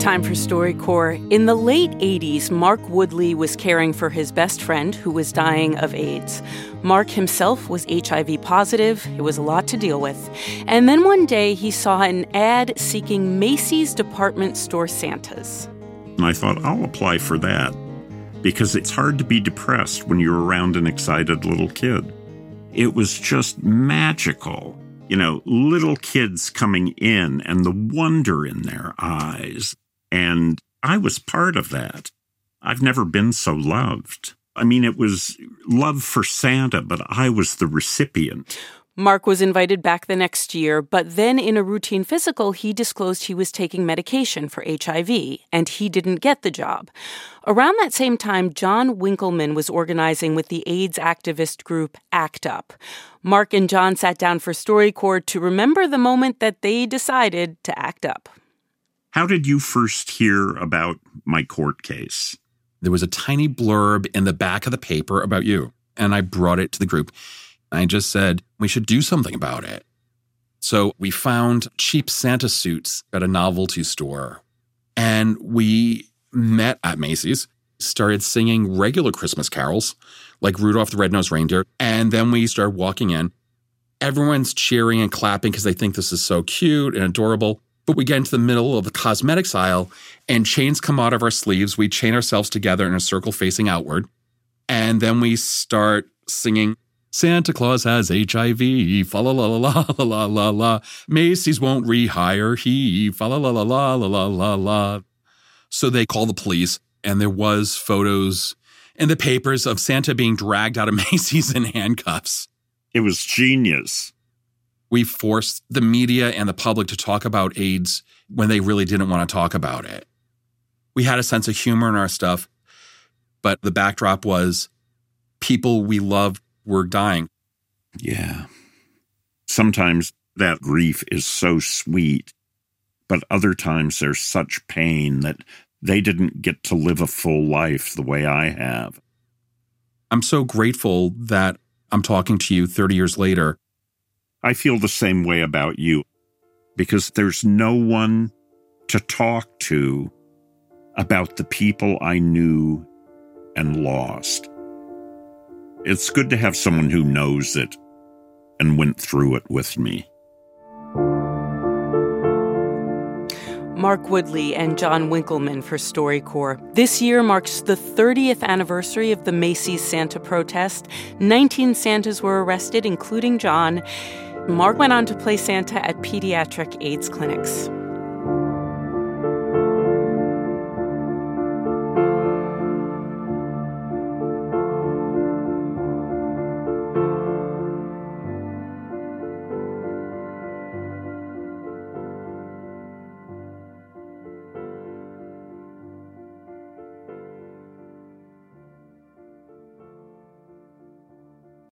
Time for StoryCorps. In the late 80s, Mark Woodley was caring for his best friend who was dying of AIDS. Mark himself was HIV positive. It was a lot to deal with. And then one day he saw an ad seeking Macy's department store Santas. And I thought, I'll apply for that because it's hard to be depressed when you're around an excited little kid. It was just magical. You know, little kids coming in and the wonder in their eyes. And I was part of that. I've never been so loved. I mean, it was love for Santa, but I was the recipient. Mark was invited back the next year, but then in a routine physical, he disclosed he was taking medication for HIV, and he didn't get the job. Around that same time, John Winkleman was organizing with the AIDS activist group ACT UP. Mark and John sat down for StoryCorps to remember the moment that they decided to act up. How did you first hear about my court case? There was a tiny blurb in the back of the paper about you, and I brought it to the group. I just said, we should do something about it. So we found cheap Santa suits at a novelty store, and we met at Macy's, started singing regular Christmas carols, like Rudolph the Red-Nosed Reindeer, and then we started walking in. Everyone's cheering and clapping because they think this is so cute and adorable. But we get into the middle of the cosmetics aisle, and chains come out of our sleeves. We chain ourselves together in a circle facing outward. And then we start singing, Santa Claus has HIV, fa la la la la la la la la. Macy's won't rehire he, fa la la la la la la la la. So they call the police, and there was photos in the papers of Santa being dragged out of Macy's in handcuffs. It was genius. We forced the media and the public to talk about AIDS when they really didn't want to talk about it. We had a sense of humor in our stuff, but the backdrop was people we loved were dying. Yeah. Sometimes that grief is so sweet, but other times there's such pain that they didn't get to live a full life the way I have. I'm so grateful that I'm talking to you 30 years later. I feel the same way about you because there's no one to talk to about the people I knew and lost. It's good to have someone who knows it and went through it with me. Mark Woodley and John Winkleman for StoryCorps. This year marks the 30th anniversary of the Macy's Santa protest. 19 Santas were arrested, including John. Mark went on to play Santa at pediatric AIDS clinics.